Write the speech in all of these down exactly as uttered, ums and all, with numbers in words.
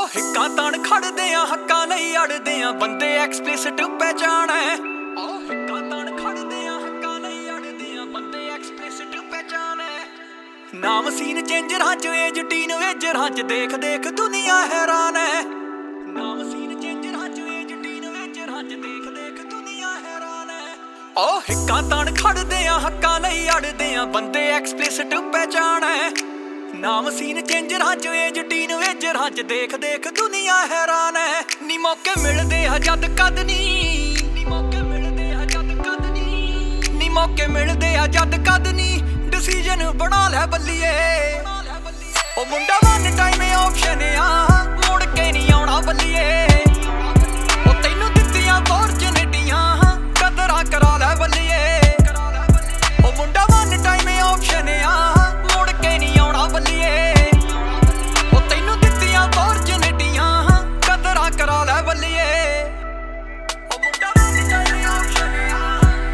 हिक्का तान खड़दे आ हक्कां लई अड़दे आ बंदे एक्सप्लिसिट पहचान है। हिक्का तान खड़दे आ हक्कां लई अड़दे आ बंदे एक्सप्लिसिट पहचान है। नाम सीन चेंजरां च एज टीन वेजरां च देख देख दुनिया हैरान है। नाम सीन चेंजरां च एज टीन वेजरां च देख देख दुनिया हैरान है। ओ हिक्का तान खड़दे आ हक्कां लई अड़दे आ बंदे एक्सप्लिसिट पहचान है। नाम सीन चेंजरां च एज टीन वेजरां च देख देख दुनिया हैरान है। नी मौके मिलदे आ जद कद नी नी मौके मिलदे आ जद कद नी नी मौके मिलदे आ जद कद नी डिसीजन बना लै बल्लिए। ओ मुंडा वन टाइम ऑप्शन आ मुड़ के नहीं आउणा बल्लिए। ओ तैनू दित्तियां अपॉर्चुनिटियां कदरां करा लै बल्लिए। ओ मुंडा वन टाइम ऑप्शन आ मुड़ के नहीं आउणा बल्लिए। ओ तैनू दित्तियां अपॉर्चुनिटियां कदरां करा लै बल्लिए। ओ मुंडा वन टाइम ऑप्शन आ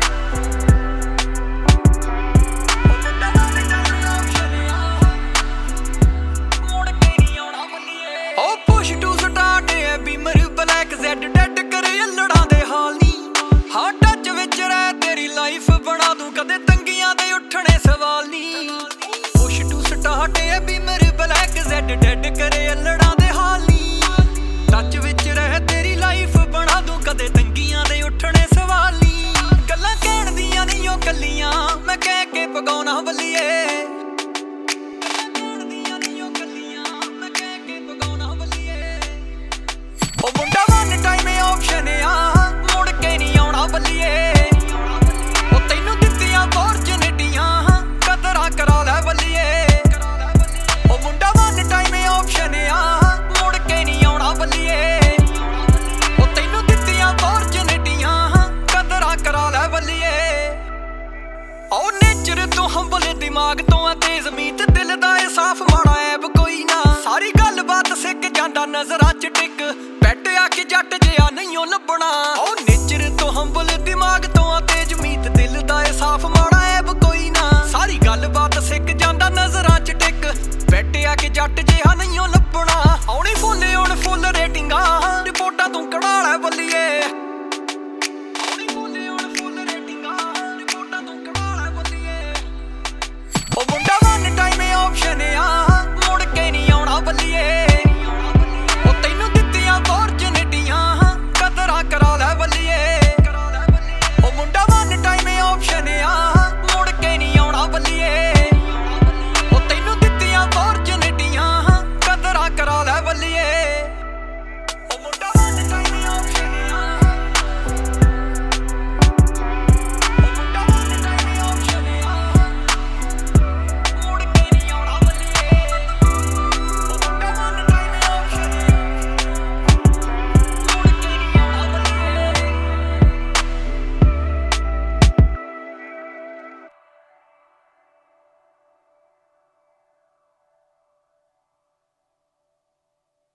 ओ मुंडा वन टाइम ऑप्शन आ मुड़ के नहीं आउणा बल्लिए। ओ पुश टू स्टार्ट है बीमर ब्लैक ज़ेड डेड करे अल्लड़ां दे हाल नी। हां टच विच रह तेरी लाइफ बना दूं कदे तंगियां दे उठणे सवाल नी। पुश टू स्टार्ट है बीमर ब्लैक ज़ेड डेड करे अल्लड़ां दे हाल नी। टच विच रह तेरी लाइफ बना दूं कदे तंगियां दे उठणे सवाल नी। गल्लां कहण दियां नहीं ओ कल्लियां मैं कह के पगाउणा बल्लिए। गल्लां कहण दियां नहीं ओ कल्लियां मैं कह के पगाउणा बल्लिए। ओ मुंडा वन टाइम ऑप्शन आ मुड़ के नहीं आउणा बल्लिए। ओ तैनू दित्तियां अपॉर्चुनिटियां कदरां करा लै बल्लिए। ओ मुंडा वन टाइम ऑप्शन आ मुड़ के नहीं आउणा बल्लिए। ओ तैनू दित्तियां अपॉर्चुनिटियां कदरां करा लै बल्लिए। ओ नेचर तो हंबल दिमाग तो आ तेज मीत दिल दा ए साफ माड़ा ऐब कोई ना। सारी गल बात सिक जांदा नजरां च टिक बैठ आ के जट जिहा नहीं ओ लभना। ओ